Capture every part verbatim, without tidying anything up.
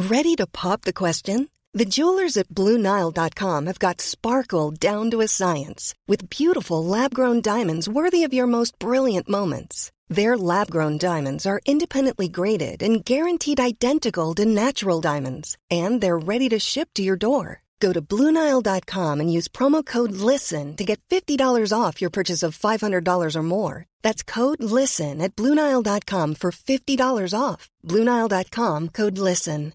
Ready to pop the question? The jewelers at Blue Nile dot com have got sparkle down to a science with beautiful lab-grown diamonds worthy of your most brilliant moments. Their lab-grown diamonds are independently graded and guaranteed identical to natural diamonds, and they're ready to ship to your door. Go to Blue Nile dot com and use promo code LISTEN to get fifty dollars off your purchase of five hundred dollars or more. That's code LISTEN at Blue Nile dot com for fifty dollars off. Blue Nile dot com, code LISTEN.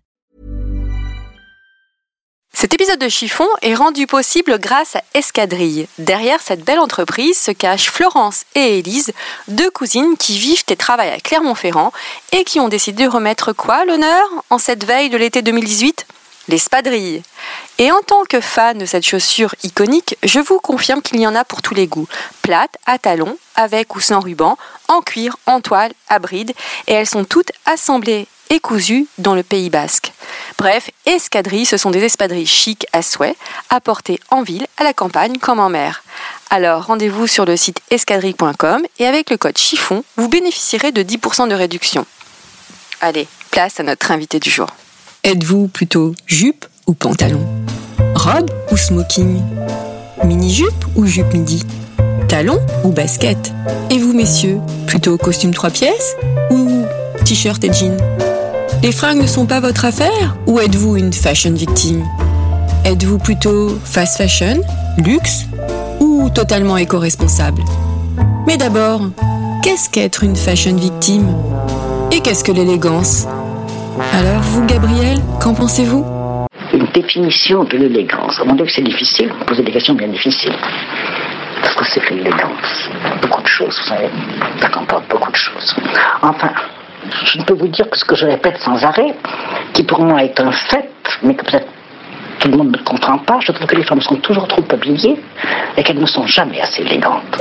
Cet épisode de Chiffon est rendu possible grâce à Escadrille. Derrière cette belle entreprise se cachent Florence et Élise, deux cousines qui vivent et travaillent à Clermont-Ferrand et qui ont décidé de remettre quoi à l'honneur en cette veille de l'été deux mille dix-huit ? L'espadrille. Et en tant que fan de cette chaussure iconique, je vous confirme qu'il y en a pour tous les goûts. Plates, à talons, avec ou sans ruban, en cuir, en toile, à bride, et elles sont toutes assemblées et cousues dans le Pays Basque. Bref, escadrilles, ce sont des espadrilles chics à souhait, à porter en ville, à la campagne comme en mer. Alors rendez-vous sur le site escadrille point com et avec le code chiffon, vous bénéficierez de dix pour cent de réduction. Allez, place à notre invité du jour. Êtes-vous plutôt jupe ou pantalon ? Robe ou smoking ? Mini-jupe ou jupe midi ? Talon ou basket ? Et vous, messieurs, plutôt costume trois pièces ou t-shirt et jean ? Les fringues ne sont pas votre affaire ou êtes-vous une fashion victime ? Êtes-vous plutôt fast fashion, luxe ou totalement éco-responsable ? Mais d'abord, qu'est-ce qu'être une fashion victime ? Et qu'est-ce que l'élégance ? Alors vous, Gabriel, qu'en pensez-vous ? Une définition de l'élégance. À mon avis, c'est difficile. Vous posez des questions bien difficiles. Parce que c'est que l'élégance. Beaucoup de choses, vous savez. Ça comporte beaucoup de choses. Enfin, je ne peux vous dire que ce que je répète sans arrêt, qui pour moi est un fait, mais que peut-être tout le monde ne comprend pas, je trouve que les femmes sont toujours trop habillées et qu'elles ne sont jamais assez élégantes.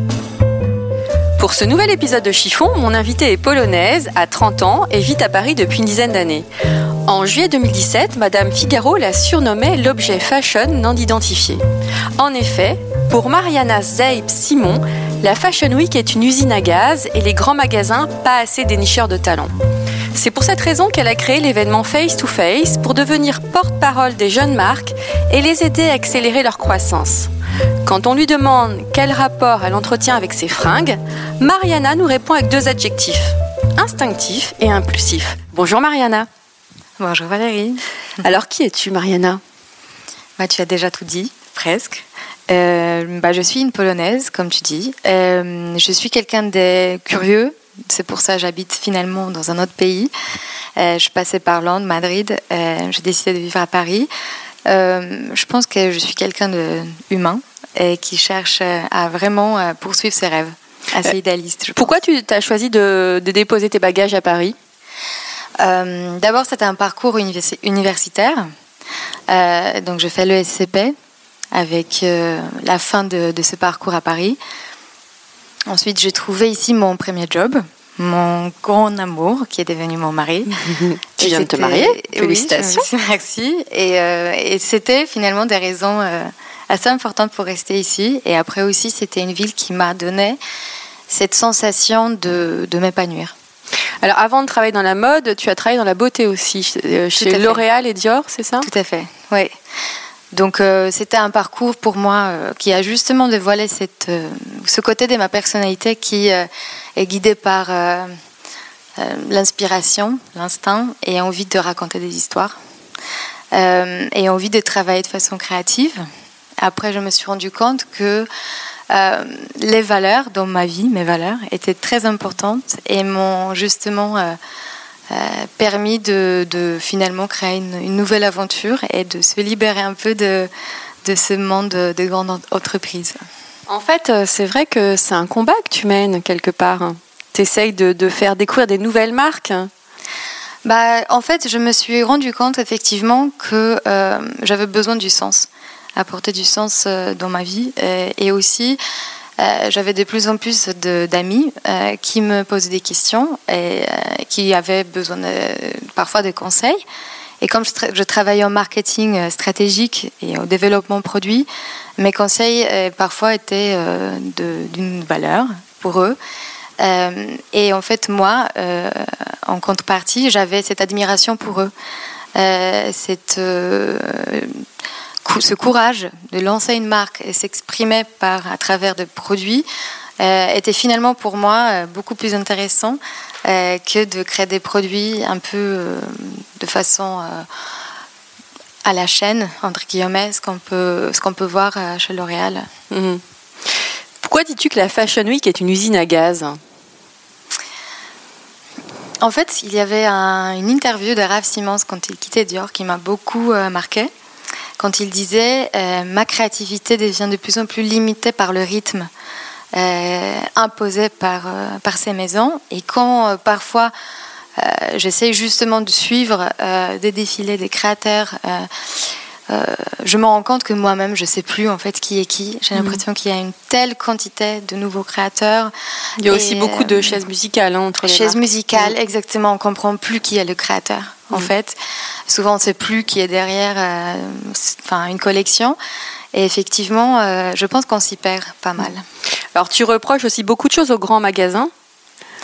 Pour ce nouvel épisode de Chiffon, mon invitée est polonaise, a trente ans et vit à Paris depuis une dizaine d'années. En juillet deux mille dix-sept, Madame Figaro la surnommait l'objet fashion non identifié. En effet, pour Mariana Zeib-Simon, la Fashion Week est une usine à gaz et les grands magasins pas assez dénicheurs de talents. C'est pour cette raison qu'elle a créé l'événement Face to Face pour devenir porte-parole des jeunes marques et les aider à accélérer leur croissance. Quand on lui demande quel rapport elle entretient avec ses fringues, Mariana nous répond avec deux adjectifs, instinctif et impulsif. Bonjour Mariana. Bonjour Valérie. Alors qui es-tu Mariana ? Bah, tu as déjà tout dit, presque. Euh, bah, je suis une Polonaise, comme tu dis. Euh, je suis quelqu'un de curieux, c'est pour ça que j'habite finalement dans un autre pays. Euh, je passais par Londres, Madrid, euh, j'ai décidé de vivre à Paris. Euh, je pense que je suis quelqu'un d'humain et qui cherche à vraiment poursuivre ses rêves, assez idéaliste. Pourquoi tu as choisi de, de déposer tes bagages à Paris ? euh, D'abord, c'était un parcours univers- universitaire. Euh, donc, je fais l'E S C P avec euh, la fin de, de ce parcours à Paris. Ensuite, j'ai trouvé ici mon premier job. Mon grand amour, qui est devenu mon mari. Tu viens de te marier ? Félicitations. Oui, merci. Et, euh, et c'était finalement des raisons euh, assez importantes pour rester ici. Et après aussi, c'était une ville qui m'a donné cette sensation de, de m'épanouir. Alors, avant de travailler dans la mode, tu as travaillé dans la beauté aussi, euh, chez L'Oréal et Dior, c'est ça ? Tout à fait, oui. Donc, euh, c'était un parcours pour moi euh, qui a justement dévoilé cette, euh, ce côté de ma personnalité qui euh, est guidé par euh, euh, l'inspiration, l'instinct et envie de raconter des histoires euh, et envie de travailler de façon créative. Après, je me suis rendu compte que euh, les valeurs dans ma vie, mes valeurs, étaient très importantes et m'ont justement euh, euh, permis de, de finalement créer une, une nouvelle aventure et de se libérer un peu de, de ce monde de grandes entreprises. En fait, c'est vrai que c'est un combat que tu mènes quelque part. Tu essayes de, de faire découvrir des nouvelles marques. Bah, en fait, je me suis rendu compte effectivement que euh, j'avais besoin du sens, apporter du sens euh, dans ma vie. Et, et aussi, euh, j'avais de plus en plus de, d'amis euh, qui me posaient des questions et euh, qui avaient besoin de, parfois de conseils. Et comme je, tra- je travaillais en marketing stratégique et au développement produit, mes conseils euh, parfois étaient euh, de, d'une valeur pour eux. Euh, et en fait, moi, euh, en contrepartie, j'avais cette admiration pour eux. euh, cette, euh, cou- ce courage de lancer une marque et s'exprimer par, à travers des produits euh, était finalement pour moi euh, beaucoup plus intéressant euh, que de créer des produits un peu euh, de façon euh, à la chaîne, entre guillemets, ce qu'on peut, ce qu'on peut voir euh, chez L'Oréal. Mmh. Pourquoi dis-tu que la Fashion Week est une usine à gaz ? En fait, il y avait un, une interview de Raf Simons quand il quittait Dior qui m'a beaucoup euh, marquée. Quand il disait euh, « Ma créativité devient de plus en plus limitée par le rythme euh, imposé par, euh, par ces maisons. Et quand euh, parfois euh, j'essaie justement de suivre euh, des défilés des créateurs, euh, euh, je me rends compte que moi-même, je ne sais plus en fait qui est qui. J'ai l'impression mmh. qu'il y a une telle quantité de nouveaux créateurs. Il y a et aussi beaucoup de chaises musicales hein, entre les chaises marques. musicales, mmh. exactement. On ne comprend plus qui est le créateur, mmh. en fait. Souvent, on ne sait plus qui est derrière euh, enfin, une collection. Et effectivement, euh, je pense qu'on s'y perd pas mal. Alors, tu reproches aussi beaucoup de choses aux grands magasins. Pourquoi ?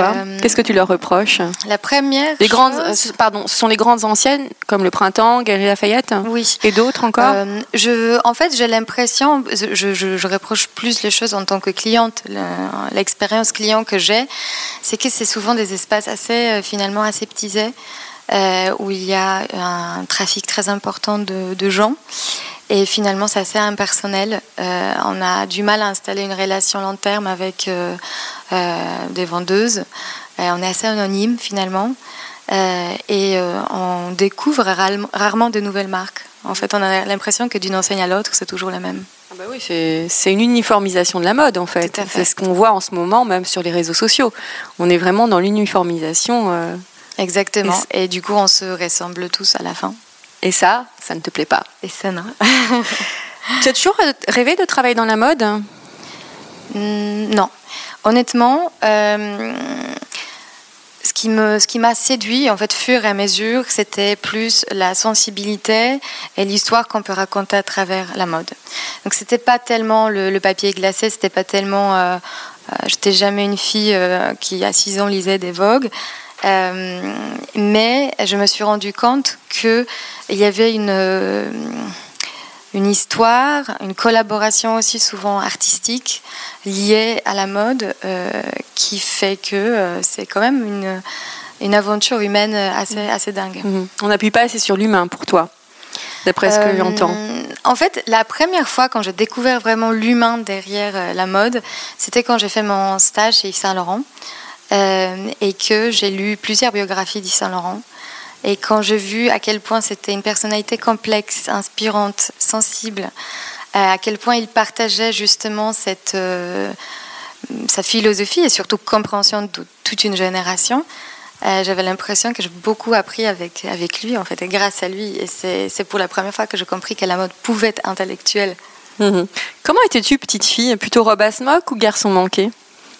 euh, Qu'est-ce que tu leur reproches ? La première les grandes, chose... Pardon, ce sont les grandes anciennes, comme le Printemps, Galeries Lafayette ? Oui. Et d'autres encore ? euh, je, En fait, j'ai l'impression, je, je, je reproche plus les choses en tant que cliente. L'expérience client que j'ai, c'est que c'est souvent des espaces assez, finalement, aseptisés, euh, où il y a un trafic très important de, de gens. Et finalement, c'est assez impersonnel. Euh, on a du mal à installer une relation long terme avec euh, euh, des vendeuses. Euh, on est assez anonyme, finalement. Euh, et euh, on découvre rarement, rarement de nouvelles marques. En fait, on a l'impression que d'une enseigne à l'autre, c'est toujours la même. Ah bah oui, c'est, c'est une uniformisation de la mode, en fait. Tout à fait. C'est ce qu'on voit en ce moment, même sur les réseaux sociaux. On est vraiment dans l'uniformisation. Euh... Exactement. Et, et du coup, on se ressemble tous à la fin. Et ça, ça ne te plaît pas. Et ça, non. Tu as toujours rêvé de travailler dans la mode ? mmh, Non. Honnêtement, euh, ce, qui me, ce qui m'a séduit, en fait, fur et à mesure, c'était plus la sensibilité et l'histoire qu'on peut raconter à travers la mode. Donc, c'était pas tellement le, le papier glacé, c'était pas tellement... Euh, euh, j'étais jamais une fille euh, qui, à six ans, lisait des Vogue. Euh, mais je me suis rendu compte qu'il y avait une, une histoire, une collaboration aussi souvent artistique liée à la mode euh, qui fait que euh, c'est quand même une, une aventure humaine assez, assez dingue. Mmh. On n'appuie pas assez sur l'humain pour toi, d'après ce que euh, j'entends. En fait, la première fois quand j'ai découvert vraiment l'humain derrière la mode, c'était quand j'ai fait mon stage chez Yves Saint Laurent. Euh, et que j'ai lu plusieurs biographies d'Yves Saint Laurent. Et quand j'ai vu à quel point c'était une personnalité complexe, inspirante, sensible, euh, à quel point il partageait justement cette, euh, sa philosophie et surtout compréhension de toute une génération, euh, j'avais l'impression que j'ai beaucoup appris avec, avec lui, en fait, et grâce à lui. Et c'est, c'est pour la première fois que j'ai compris que la mode pouvait être intellectuelle. Mmh. Comment étais-tu petite fille ? Plutôt robe à smock ou garçon manqué ?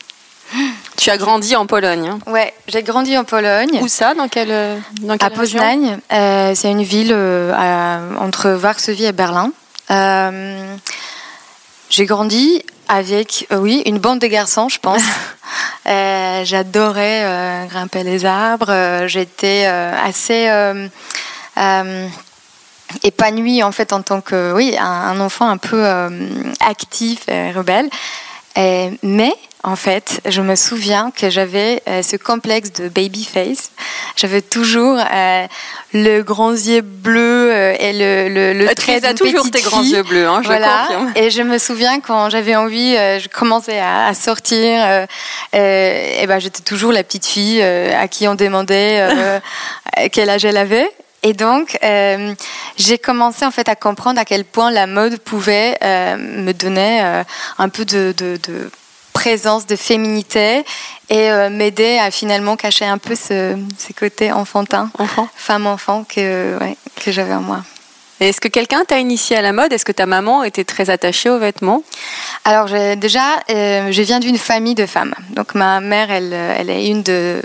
Tu as grandi en Pologne. Hein. Ouais, j'ai grandi en Pologne. Où ça ? Dans quelle, dans quelle À Poznań. Euh, c'est une ville euh, à, entre Varsovie et Berlin. Euh, j'ai grandi avec, euh, oui, une bande de garçons, je pense. euh, j'adorais euh, grimper les arbres. Euh, j'étais euh, assez euh, euh, épanouie en fait en tant que, oui, un, un enfant un peu euh, actif et rebelle. Et, mais en fait, je me souviens que j'avais euh, ce complexe de baby face. J'avais toujours euh, le grand yeux bleu euh, et le, le, le trait d'une petite fille. Tu as toujours tes grands yeux bleus, hein, je voilà. confirme. Et je me souviens quand j'avais envie, euh, je commençais à, à sortir, euh, euh, et ben j'étais toujours la petite fille euh, à qui on demandait euh, quel âge elle avait. Et donc, euh, j'ai commencé en fait à comprendre à quel point la mode pouvait euh, me donner euh, un peu de, de, de présence, de féminité et euh, m'aider à finalement cacher un peu ce, ce côté enfantin, Enfant. femme-enfant que, ouais, que j'avais en moi. Et est-ce que quelqu'un t'a initié à la mode ? Est-ce que ta maman était très attachée aux vêtements ? Alors j'ai, déjà, euh, je viens d'une famille de femmes. Donc ma mère, elle, elle est une de,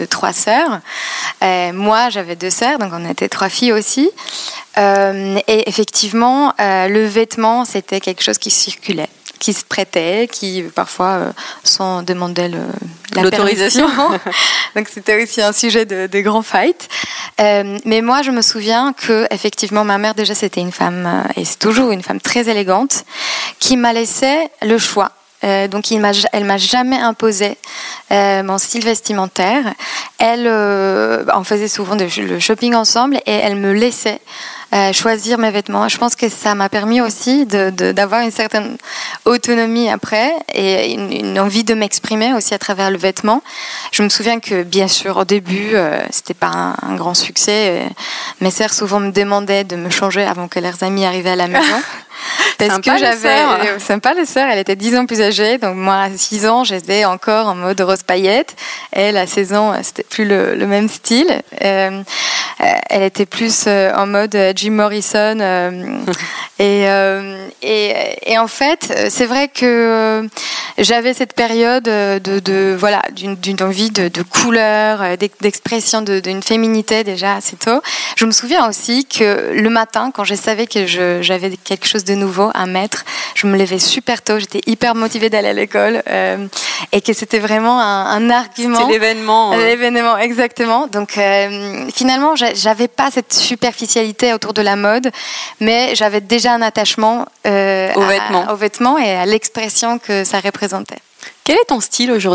de trois sœurs. Euh, moi, j'avais deux sœurs, donc on était trois filles aussi. Euh, et effectivement, euh, le vêtement, c'était quelque chose qui circulait, qui se prêtait, qui parfois, euh, sans demander le, la l'autorisation. Donc c'était aussi un sujet de, de grand fight. Euh, mais moi, je me souviens que effectivement, ma mère déjà c'était une femme euh, et c'est toujours une femme très élégante qui m'a laissé le choix. Euh, donc, il m'a, elle m'a jamais imposé euh, mon style vestimentaire. Elle, euh, on faisait souvent de, le shopping ensemble et elle me laissait euh, choisir mes vêtements. Je pense que ça m'a permis aussi de, de, d'avoir une certaine autonomie après et une, une envie de m'exprimer aussi à travers le vêtement. Je me souviens que, bien sûr, au début, euh, c'était pas un, un grand succès. Mes sœurs souvent me demandaient de me changer avant que leurs amis arrivaient à la maison. Parce sympa que j'avais euh, sympa les sœurs, elle était dix ans plus âgée, donc moi à six ans j'étais encore en mode rose paillette. Elle à seize ans c'était plus le, le même style. Euh, elle était plus euh, en mode Jim Morrison euh, et, euh, et et en fait c'est vrai que euh, j'avais cette période de, de voilà d'une, d'une envie de, de couleur, d'expression de, d'une féminité déjà assez tôt. Je me souviens aussi que le matin quand je savais que je, j'avais quelque chose de nouveau à mettre, je me levais super tôt, j'étais hyper motivée d'aller à l'école euh, et que c'était vraiment un, un argument. C'était l'événement. Euh... L'événement, exactement. Donc euh, finalement, j'avais pas cette superficialité autour de la mode, mais j'avais déjà un attachement euh, aux, à, vêtements. aux vêtements et à l'expression que ça représentait. Quel est ton style aujourd'hui ?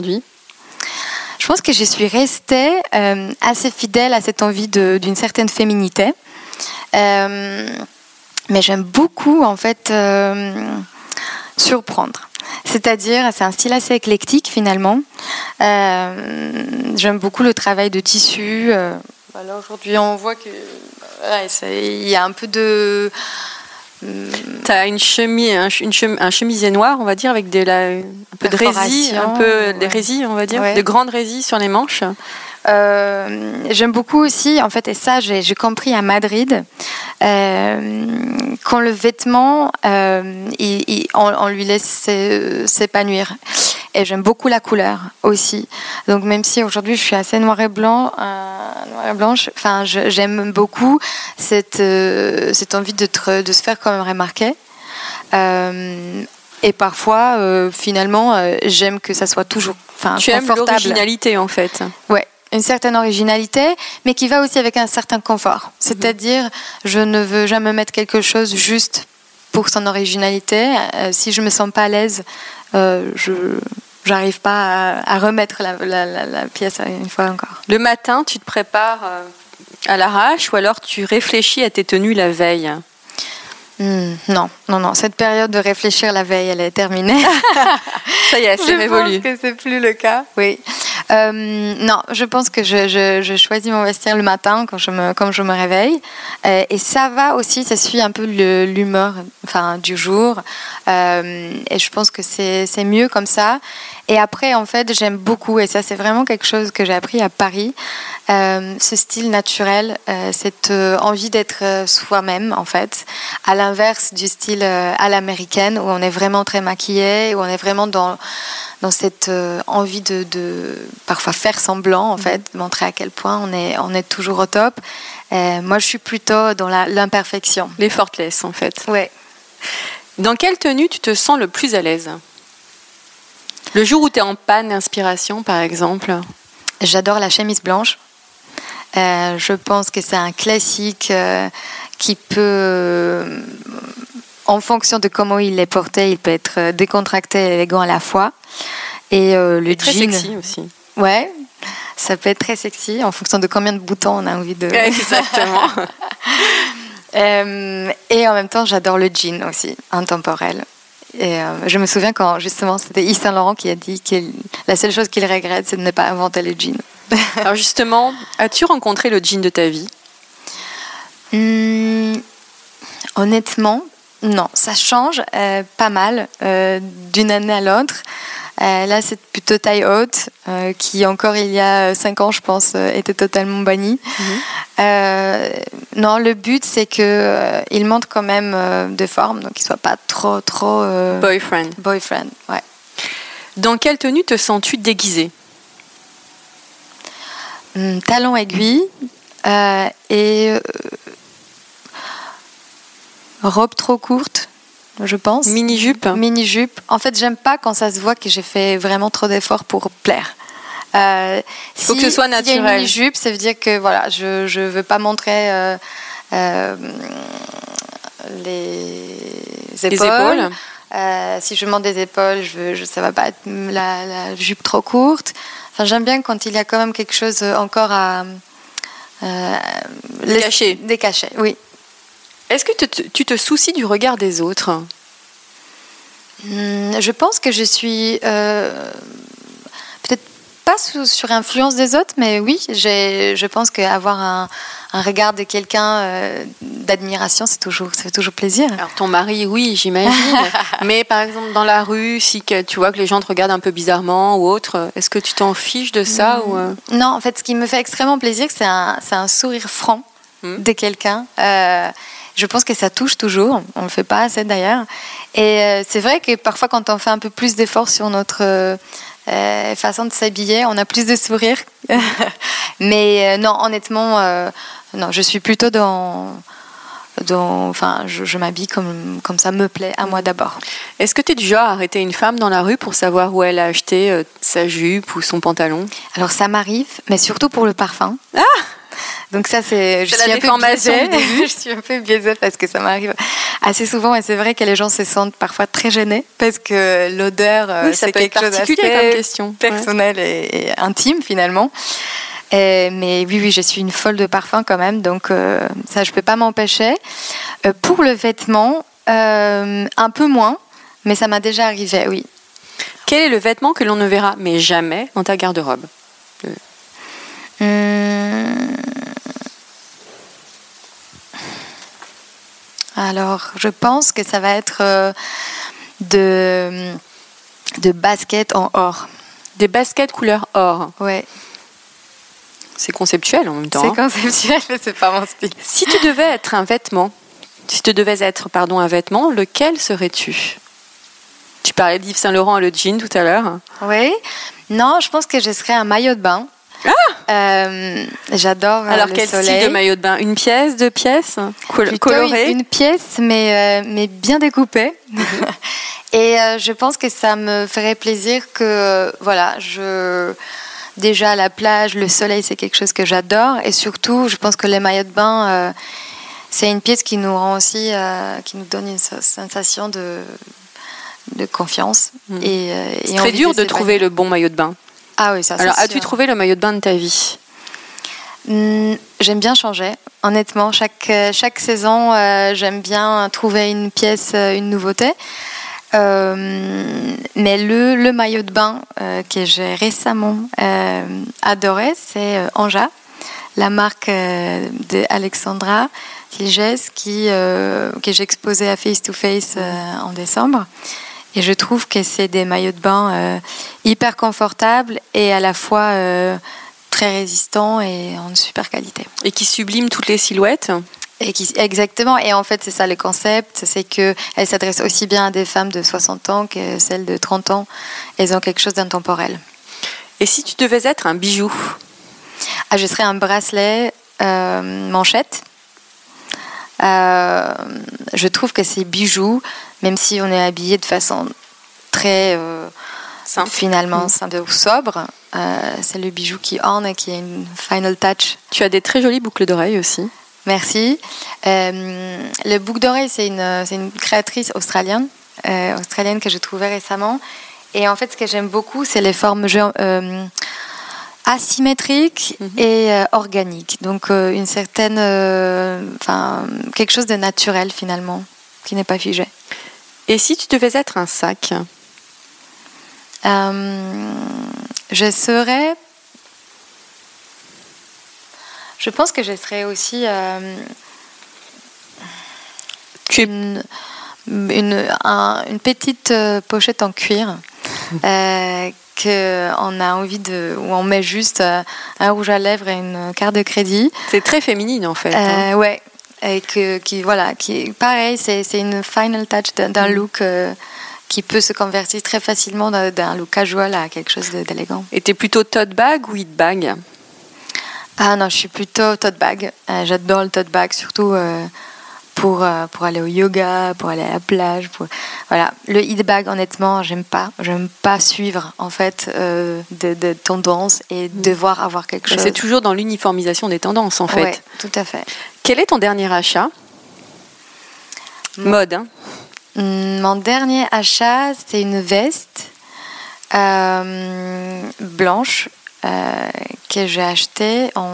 Je pense que je suis restée euh, assez fidèle à cette envie de, d'une certaine féminité. Euh, Mais j'aime beaucoup, en fait, euh, surprendre. C'est-à-dire, c'est un style assez éclectique, finalement. Euh, j'aime beaucoup le travail de tissu. Euh, voilà, aujourd'hui, on voit que ouais, il y a un peu de... Tu as une chemise, un, une chemise, un chemisier noir, on va dire, avec de la, un peu de résille, un peu ouais. des résilles, on va dire, ouais. de grandes résilles sur les manches. Euh, j'aime beaucoup aussi, en fait, et ça j'ai, j'ai compris à Madrid, euh, quand le vêtement, euh, il, il, on, on lui laisse s'épanouir. Et j'aime beaucoup la couleur aussi. Donc même si aujourd'hui je suis assez noir et blanc, euh, noir et blanche, enfin je, j'aime beaucoup cette euh, cette envie de, te, de se faire quand même remarquer. Euh, Et parfois, euh, finalement, euh, j'aime que ça soit toujours enfin, tu confortable. Tu aimes l'originalité, en fait. Ouais, une certaine originalité, mais qui va aussi avec un certain confort. C'est-à-dire, mm-hmm. je ne veux jamais mettre quelque chose juste pour son originalité. Euh, si je me sens pas à l'aise, euh, je j'arrive pas à, à remettre la, la, la, la pièce une fois encore. Le matin, tu te prépares à l'arrache ou alors tu réfléchis à tes tenues la veille? Mmh, non, non, non. Cette période de réfléchir la veille, elle est terminée. Ça y est, c'est évolue. Je pense que c'est plus le cas. Oui. Euh, non, je pense que je, je, je choisis mon vestiaire le matin quand je me, quand je me réveille. Euh, et ça va aussi, ça suit un peu le, l'humeur, enfin, du jour. Euh, et je pense que c'est, c'est mieux comme ça. Et après, en fait, j'aime beaucoup, et ça, c'est vraiment quelque chose que j'ai appris à Paris, euh, ce style naturel, euh, cette euh, envie d'être euh, soi-même, en fait, à l'inverse du style euh, à l'américaine, où on est vraiment très maquillé, où on est vraiment dans, dans cette euh, envie de, de parfois faire semblant, en fait, de montrer à quel point on est, on est toujours au top. Euh, moi, je suis plutôt dans la, l'imperfection. L'effortless, en fait. Ouais. Dans quelle tenue tu te sens le plus à l'aise ? Le jour où tu es en panne d'inspiration, par exemple? J'adore la chemise blanche. Euh, je pense que c'est un classique euh, qui peut, euh, en fonction de comment il est porté, il peut être décontracté et élégant à la fois. Et euh, le et très jean, sexy aussi. Ouais, ça peut être très sexy en fonction de combien de boutons on a envie de... Exactement. euh, et en même temps, j'adore le jean aussi, intemporel. Et euh, je me souviens quand justement c'était Yves Saint Laurent qui a dit que la seule chose qu'il regrette, c'est de ne pas inventer le jean. Alors justement, as-tu rencontré le jean de ta vie ? Hum, honnêtement, non. Ça change euh, pas mal euh, d'une année à l'autre. Euh, là, c'est plutôt taille haute, euh, qui encore il y a cinq ans, je pense, euh, était totalement bannie. Mmh. Euh, non, le but, c'est qu'il euh, montre quand même euh, de forme, donc qu'il ne soit pas trop, trop... Euh, boyfriend. Boyfriend, ouais. Dans quelle tenue te sens-tu déguisée ? hum, talons aiguilles euh, et euh, robe trop courte, je pense. Mini-jupe. Mini-jupe. En fait, j'aime pas quand ça se voit que j'ai fait vraiment trop d'efforts pour plaire. Euh, Il faut si, que ce soit naturel. Si il y a une mini-jupe, ça veut dire que voilà, je je veux pas montrer euh, euh, les épaules. Les épaules. Euh, si je monte des épaules, je veux, je, ça va pas être la, la jupe trop courte. Enfin, j'aime bien quand il y a quand même quelque chose encore à euh, les cacher. Des cachets, oui. Est-ce que te, tu te soucies du regard des autres ? Hum, Je pense que je suis euh, peut-être pas sous, sur influence des autres, mais oui, j'ai, je pense qu'avoir un, un regard de quelqu'un euh, d'admiration, c'est toujours, ça fait toujours plaisir. Alors ton mari, oui, j'imagine. Mais par exemple dans la rue, si que, tu vois que les gens te regardent un peu bizarrement ou autre, est-ce que tu t'en fiches de ça mmh. ou euh... Non, en fait, ce qui me fait extrêmement plaisir, c'est un, c'est un sourire franc mmh. de quelqu'un. Euh, je pense que ça touche toujours. On le fait pas assez d'ailleurs. Et euh, c'est vrai que parfois, quand on fait un peu plus d'efforts sur notre euh, Euh, façon de s'habiller, on a plus de sourire. Mais euh, non, honnêtement, euh, non, je suis plutôt dans, dans enfin, je, je m'habille comme comme ça me plaît à moi d'abord. Est-ce que tu es du genre à arrêter une femme dans la rue pour savoir où elle a acheté euh, sa jupe ou son pantalon ? Alors ça m'arrive, mais surtout pour le parfum. Ah. Donc ça, c'est, je c'est suis la un peu biaisée. je suis un peu biaisée parce que ça m'arrive assez souvent et c'est vrai que les gens se sentent parfois très gênés parce que l'odeur, oui, ça c'est peut quelque être chose d'assez comme question. personnel ouais. et, et intime finalement. Et, mais oui, oui, je suis une folle de parfum quand même, donc euh, ça, je peux pas m'empêcher. Euh, pour le vêtement, euh, un peu moins, mais ça m'a déjà arrivé, oui. Quel est le vêtement que l'on ne verra mais jamais dans ta garde-robe ? Le... Hum... Alors, je pense que ça va être euh, de, de baskets en or. Des baskets couleur or. Ouais. C'est conceptuel en même temps. C'est hein. conceptuel, mais c'est pas mon style. Si tu devais être un vêtement, si tu devais être pardon un vêtement, lequel serais-tu ? Tu parlais d'Yves Saint Laurent et le jean tout à l'heure. Oui. Non, je pense que je serais un maillot de bain. Ah euh, J'adore Alors, le quel soleil. style de maillot de bain ? Une pièce, deux pièces Col- colorée une, une pièce, mais, euh, mais bien découpée. Mm-hmm. Et euh, je pense que ça me ferait plaisir que, voilà, je... Déjà, à la plage, le soleil, c'est quelque chose que j'adore. Et surtout, je pense que les maillots de bain, euh, c'est une pièce qui nous rend aussi, euh, qui nous donne une sensation de, de confiance. Mm. Et, euh, c'est et très dur de, de trouver le bon maillot de bain. Ah oui, ça, Alors, c'est as-tu sûr. trouvé le maillot de bain de ta vie ? Mmh, j'aime bien changer, honnêtement. Chaque, chaque saison, euh, j'aime bien trouver une pièce, une nouveauté. Euh, mais le, le maillot de bain euh, que j'ai récemment euh, adoré, c'est euh, Anja, la marque euh, d'Alexandra Ligès qui, euh, que j'ai exposé à Face to Face euh, en décembre. Et je trouve que c'est des maillots de bain euh, hyper confortables et à la fois euh, très résistants et en super qualité. Et qui subliment toutes les silhouettes ? Et qui, exactement. Et en fait, c'est ça le concept. C'est qu'elle s'adresse aussi bien à des femmes de soixante ans que celles de trente ans. Elles ont quelque chose d'intemporel. Et si tu devais être un bijou ? Ah, je serais un bracelet euh, manchette. Euh, je trouve que ces bijoux, même si on est habillé de façon très euh, simple, finalement mmh. simple ou sobre, euh, c'est le bijou qui orne et qui a une final touch. Tu as des très jolies boucles d'oreilles aussi. Merci. Euh, le boucle d'oreille, c'est une, c'est une créatrice australienne, euh, australienne que j'ai trouvée récemment. Et en fait, ce que j'aime beaucoup, c'est les formes euh, asymétriques mm-hmm. et euh, organiques. Donc, euh, une certaine, euh, enfin, quelque chose de naturel finalement, qui n'est pas figé. Et si tu devais être un sac ? euh, Je serais. Je pense que je serais aussi euh, une, une, un, une petite euh, pochette en cuir euh, qu'on a envie de, où on met juste euh, un rouge à lèvres et une carte de crédit. C'est très féminine en fait. Euh, hein. Ouais, et que, qui voilà, qui pareil, c'est, c'est une final touch d'un, d'un look. Euh, qui peut se convertir très facilement d'un look casual à quelque chose d'élégant. Et t'es plutôt tote bag ou hit bag ? Ah non, je suis plutôt tote bag. Euh, j'adore le tote bag, surtout euh, pour, euh, pour aller au yoga, pour aller à la plage. Pour... Voilà. Le hit bag, honnêtement, j'aime pas. J'aime pas suivre en fait euh, de, de tendances et mmh. devoir avoir quelque chose. C'est toujours dans l'uniformisation des tendances en fait. Oui, tout à fait. Quel est ton dernier achat ? Mode, hein. Mon dernier achat, c'est une veste euh, blanche euh, que j'ai achetée en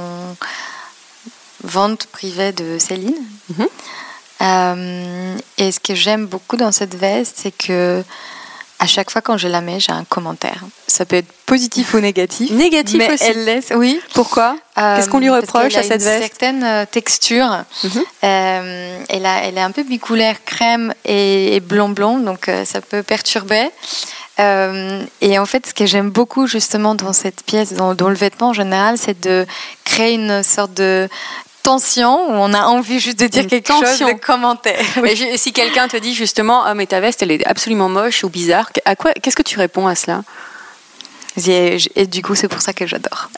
vente privée de Céline. Mm-hmm. Euh, et ce que j'aime beaucoup dans cette veste, c'est que à chaque fois quand je la mets, j'ai un commentaire. Ça peut être positif ou négatif. Négatif mais aussi. Elle laisse, oui. Pourquoi ? euh, Qu'est-ce qu'on lui reproche à cette veste ? Elle a une certaine texture. Mm-hmm. Euh, elle, a, elle est un peu bicolaire, crème et, et blond-blond, donc euh, ça peut perturber. Euh, et en fait, ce que j'aime beaucoup justement dans cette pièce, dans, dans le vêtement en général, c'est de créer une sorte de tension où on a envie juste de dire une quelque tension. chose, de commenter. Oui. Et si quelqu'un te dit justement, ah mais ta veste elle est absolument moche ou bizarre, à quoi, qu'est-ce que tu réponds à cela ? et, et du coup, c'est pour ça que j'adore.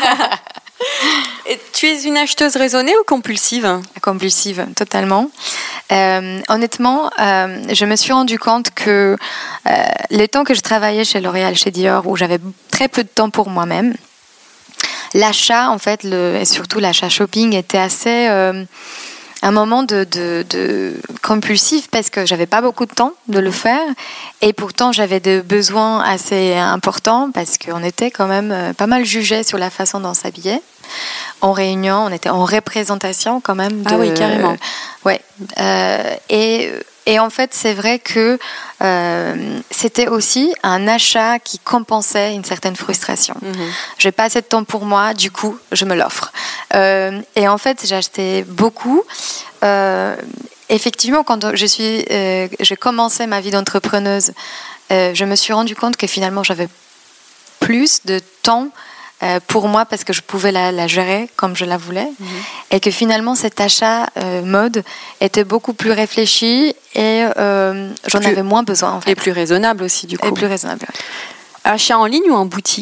Et tu es une acheteuse raisonnée ou compulsive ? Compulsive, totalement. Euh, honnêtement, euh, je me suis rendu compte que euh, le temps que je travaillais chez L'Oréal, chez Dior, où j'avais très peu de temps pour moi-même, l'achat, en fait, le, et surtout l'achat shopping, était assez euh, un moment de, de, de compulsif parce que j'avais pas beaucoup de temps de le faire et pourtant j'avais des besoins assez importants parce qu'on était quand même pas mal jugés sur la façon dont on s'habillait. En réunion, on était en représentation quand même. De, ah oui, carrément. Euh, ouais. Euh, et, et en fait, c'est vrai que euh, c'était aussi un achat qui compensait une certaine frustration. Mm-hmm. J'ai pas assez de temps pour moi, du coup, je me l'offre. Euh, et en fait, j'ai acheté beaucoup. Euh, effectivement, quand je suis, euh, j'ai commencé ma vie d'entrepreneuse, euh, je me suis rendu compte que finalement, j'avais plus de temps Euh, pour moi parce que je pouvais la, la gérer comme je la voulais mmh. et que finalement cet achat euh, mode était beaucoup plus réfléchi et euh, j'en plus, avais moins besoin en fait. Et plus raisonnable aussi du coup. Et plus raisonnable. Ouais. Achat en ligne ou en boutique ?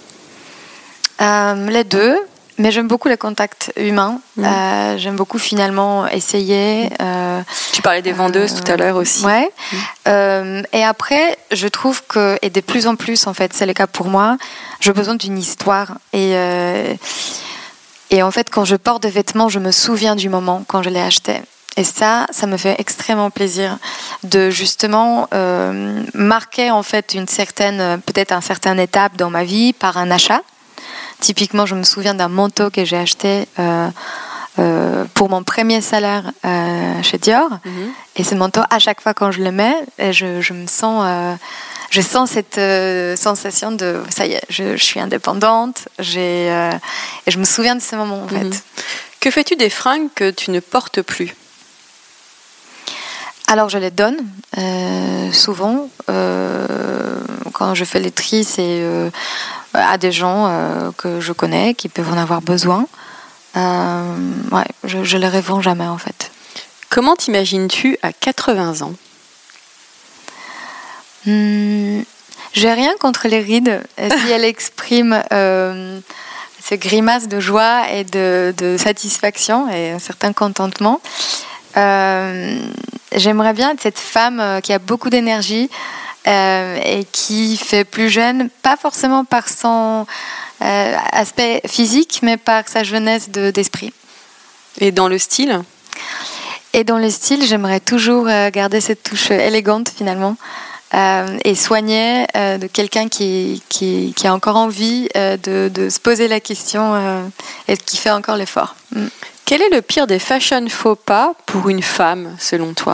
euh, Les deux, mais j'aime beaucoup le contact humain. Mmh. Euh, j'aime beaucoup finalement essayer. Euh, tu parlais des vendeuses euh, tout à l'heure aussi. Ouais. Mmh. Euh, et après, je trouve que, et de plus en plus en fait, c'est le cas pour moi, j'ai besoin d'une histoire. Et, euh, et en fait, quand je porte des vêtements, je me souviens du moment quand je l'ai acheté. Et ça, ça me fait extrêmement plaisir de justement euh, marquer en fait une certaine, peut-être une certaine étape dans ma vie par un achat. Typiquement, je me souviens d'un manteau que j'ai acheté euh, euh, pour mon premier salaire euh, chez Dior. Mm-hmm. Et ce manteau, à chaque fois quand je le mets, je, je me sens, euh, je sens cette euh, sensation de ça y est, je, je suis indépendante. J'ai, euh, et je me souviens de ce moment en fait. Mm-hmm. Que fais-tu des fringues que tu ne portes plus ? Alors je les donne euh, souvent euh, quand je fais les tris, c'est euh, à des gens euh, que je connais qui peuvent en avoir besoin. Euh, ouais, je, je les revends jamais en fait. Comment t'imagines-tu à quatre-vingts ans ? Hum, j'ai rien contre les rides si elles expriment euh, ces grimaces de joie et de, de satisfaction et un certain contentement. Euh, j'aimerais bien être cette femme qui a beaucoup d'énergie euh, et qui fait plus jeune, pas forcément par son euh, aspect physique, mais par sa jeunesse de, d'esprit. Et dans le style ? Et dans le style, j'aimerais toujours garder cette touche élégante finalement euh, et soignée euh, de quelqu'un qui, qui, qui a encore envie euh, de, de se poser la question euh, et qui fait encore l'effort. Mm. Quel est le pire des fashion faux pas pour une femme, selon toi ?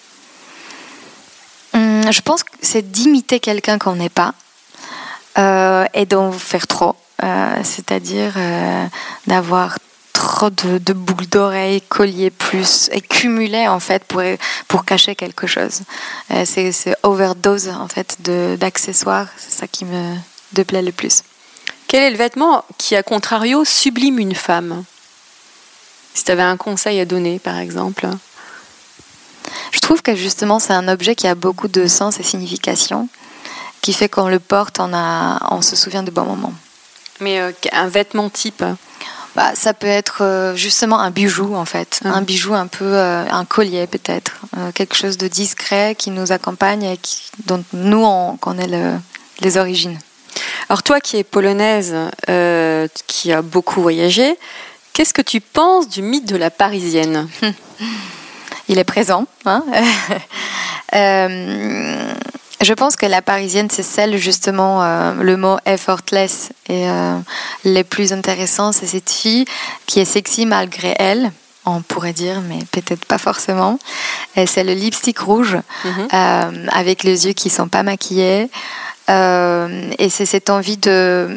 hum, Je pense que c'est d'imiter quelqu'un qu'on n'est pas euh, et d'en faire trop. Euh, c'est-à-dire euh, d'avoir trop de, de boucles d'oreilles, colliers plus, et cumuler en fait pour, pour cacher quelque chose. Euh, c'est, c'est overdose en fait de, d'accessoires, c'est ça qui me déplaît le plus. Quel est le vêtement qui, à contrario, sublime une femme ? Si tu avais un conseil à donner, par exemple. Je trouve que justement, c'est un objet qui a beaucoup de sens et signification, qui fait qu'on le porte, on, a, on se souvient de bons moments. Mais euh, un vêtement type bah, ça peut être euh, justement un bijou en fait, mmh. un bijou un peu, euh, un collier peut-être, euh, quelque chose de discret qui nous accompagne et qui, dont nous on connaît le, les origines. Alors toi qui es polonaise, euh, qui a beaucoup voyagé, qu'est-ce que tu penses du mythe de la Parisienne ? Il est présent. Hein euh, je pense que la Parisienne, c'est celle justement, euh, le mot effortless. Et euh, les plus intéressants, c'est cette fille qui est sexy malgré elle, on pourrait dire, mais peut-être pas forcément. Et c'est le lipstick rouge, mm-hmm. euh, avec les yeux qui sont pas maquillés. Euh, et c'est cette envie de...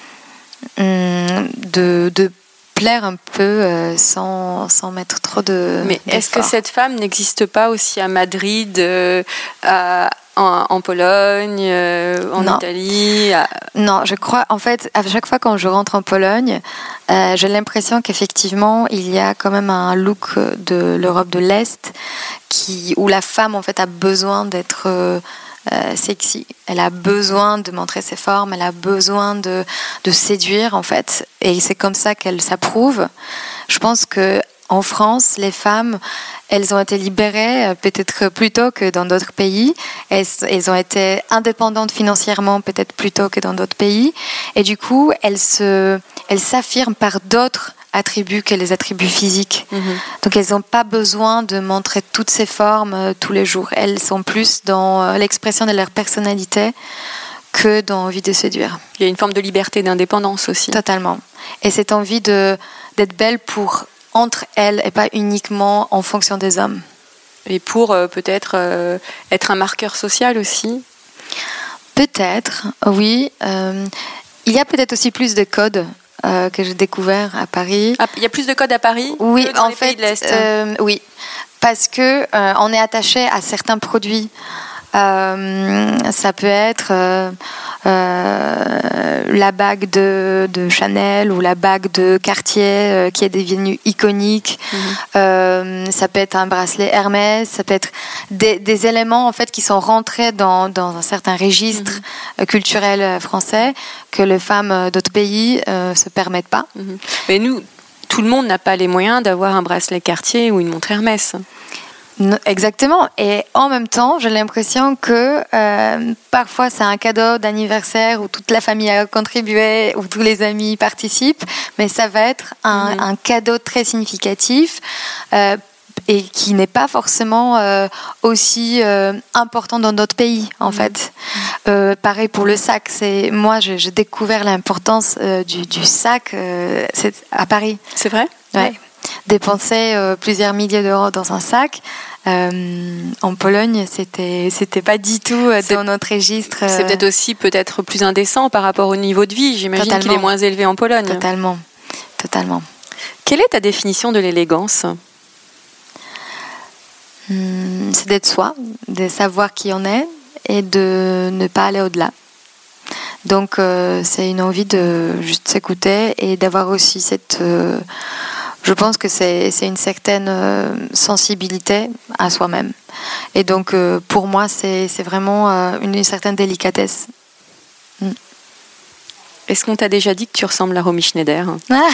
de, de plaire un peu euh, sans, sans mettre trop de... Mais est-ce que cette femme n'existe pas aussi à Madrid, euh, à, en, en Pologne, euh, en non. Italie à... Non, je crois, en fait, à chaque fois quand je rentre en Pologne, euh, j'ai l'impression qu'effectivement, il y a quand même un look de l'Europe de l'Est qui, où la femme, en fait, a besoin d'être... Euh, Euh, sexy. Elle a besoin de montrer ses formes, elle a besoin de, de séduire en fait, et c'est comme ça qu'elle s'approuve. Je pense que en France, les femmes, elles ont été libérées peut-être plus tôt que dans d'autres pays. Elles, elles ont été indépendantes financièrement peut-être plus tôt que dans d'autres pays, et du coup, elles se, elles s'affirment par d'autres attributs que les attributs physiques. Mmh. Donc elles n'ont pas besoin de montrer toutes ces formes euh, tous les jours. Elles sont plus dans euh, l'expression de leur personnalité que dans l'envie de séduire. Il y a une forme de liberté, d'indépendance aussi. Totalement. Et cette envie de, d'être belle pour entre elles et pas uniquement en fonction des hommes. Et pour euh, peut-être euh, être un marqueur social aussi. Peut-être, oui. Euh, il y a peut-être aussi plus de codes Euh, que j'ai découvert à Paris. Ah, il y a plus de codes à Paris oui, que dans en les fait, pays de l'Est. Euh, oui, parce que euh, on est attaché à certains produits. Euh, ça peut être euh, euh, la bague de, de Chanel ou la bague de Cartier euh, qui est devenue iconique. Mmh. Euh, ça peut être un bracelet Hermès. Ça peut être des, des éléments en fait qui sont rentrés dans, dans un certain registre mmh. culturel français que les femmes d'autres pays euh, se permettent pas. Mmh. Mais nous, tout le monde n'a pas les moyens d'avoir un bracelet Cartier ou une montre Hermès. Exactement. Et en même temps, j'ai l'impression que euh, parfois c'est un cadeau d'anniversaire où toute la famille a contribué, où tous les amis participent, mais ça va être un, mmh. un cadeau très significatif euh, et qui n'est pas forcément euh, aussi euh, important dans d'autres pays, en mmh. fait. Euh, pareil pour le sac. C'est, moi, j'ai, j'ai découvert l'importance euh, du, du sac euh, c'est à Paris. C'est vrai ? Ouais. Dépenser euh, plusieurs milliers d'euros dans un sac. Euh, en Pologne, c'était c'était pas du tout euh, dans notre registre. Euh... C'est peut-être aussi peut-être plus indécent par rapport au niveau de vie. J'imagine Totalement. Qu'il est moins élevé en Pologne. Totalement, totalement. Quelle est ta définition de l'élégance ? Hum, c'est d'être soi, de savoir qui on est et de ne pas aller au-delà. Donc, euh, c'est une envie de juste s'écouter et d'avoir aussi cette... Euh, je pense que c'est, c'est une certaine euh, sensibilité à soi-même. Et donc, euh, pour moi, c'est, c'est vraiment euh, une, une certaine délicatesse. Mm. Est-ce qu'on t'a déjà dit que tu ressembles à Romy Schneider ?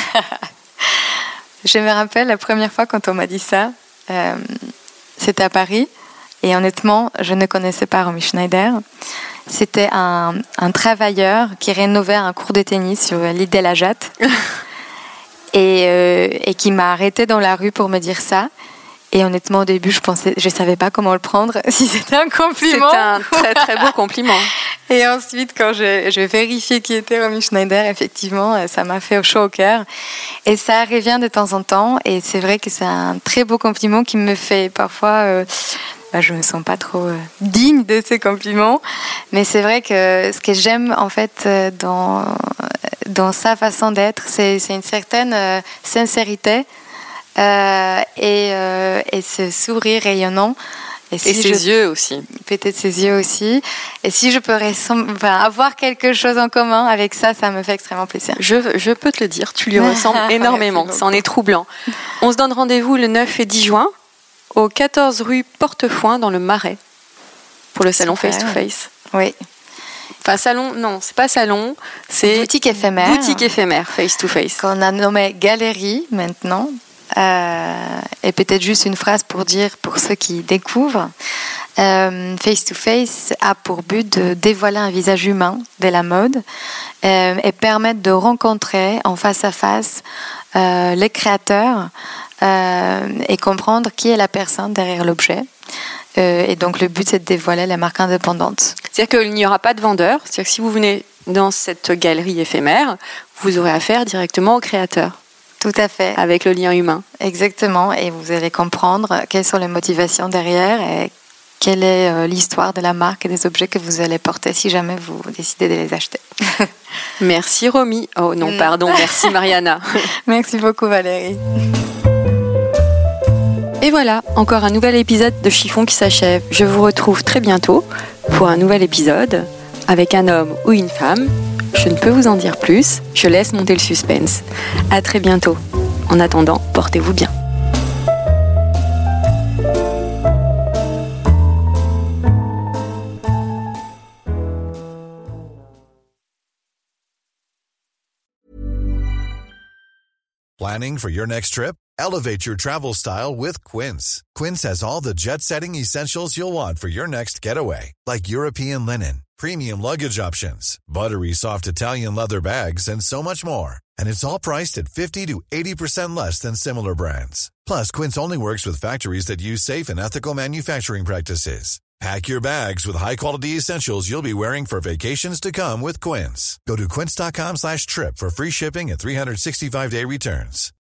Je me rappelle la première fois quand on m'a dit ça, euh, c'était à Paris. Et honnêtement, je ne connaissais pas Romy Schneider. C'était un, un travailleur qui rénovait un court de tennis sur l'île de la Jatte. Et, euh, et qui m'a arrêtée dans la rue pour me dire ça. Et honnêtement, au début, je pensais, je savais pas comment le prendre, si c'était un compliment. C'était un très très beau compliment. Et ensuite, quand je, je vérifiais qui était Romy Schneider, effectivement, ça m'a fait chaud au cœur. Et ça revient de temps en temps. Et c'est vrai que c'est un très beau compliment qui me fait parfois... Euh, bah, je me sens pas trop euh, digne de ces compliments, mais c'est vrai que ce que j'aime en fait euh, dans dans sa façon d'être, c'est c'est une certaine euh, sincérité euh, et euh, et ce sourire rayonnant. Et, si et ses je, yeux aussi. Peut-être ses yeux aussi. Et si je peux ressemble, enfin, avoir quelque chose en commun avec ça, ça me fait extrêmement plaisir. Je, je peux te le dire, tu lui ressembles énormément. Ça en est troublant. On se donne rendez-vous le neuf et dix juin au quatorze rue Portefoin dans le Marais pour le salon Face to Face. Oui. Enfin, salon, non, c'est pas salon, c'est boutique éphémère. Boutique éphémère, face to face. Qu'on a nommé galerie maintenant. Euh, et peut-être juste une phrase pour dire, pour ceux qui découvrent, euh, face to face a pour but de dévoiler un visage humain de la mode euh, et permettre de rencontrer en face à face euh, les créateurs euh, et comprendre qui est la personne derrière l'objet. Euh, et donc le but, c'est de dévoiler les marques indépendantes. C'est-à-dire qu'il n'y aura pas de vendeur. C'est-à-dire que si vous venez dans cette galerie éphémère, vous aurez affaire directement au créateur. Tout à fait. Avec le lien humain. Exactement. Et vous allez comprendre quelles sont les motivations derrière et quelle est l'histoire de la marque et des objets que vous allez porter si jamais vous décidez de les acheter. Merci Romy. Oh non, pardon, merci Mariana. Merci beaucoup Valérie. Et voilà, encore un nouvel épisode de Chiffon qui s'achève. Je vous retrouve très bientôt pour un nouvel épisode avec un homme ou une femme. Je ne peux vous en dire plus, je laisse monter le suspense. À très bientôt. En attendant, portez-vous bien. Planning for your next trip? Elevate your travel style with Quince. Quince has all the jet-setting essentials you'll want for your next getaway, like European linen, premium luggage options, buttery soft Italian leather bags, and so much more. And it's all priced at fifty to eighty percent less than similar brands. Plus, Quince only works with factories that use safe and ethical manufacturing practices. Pack your bags with high-quality essentials you'll be wearing for vacations to come with Quince. Go to quince.com slash trip for free shipping and three sixty-five day returns.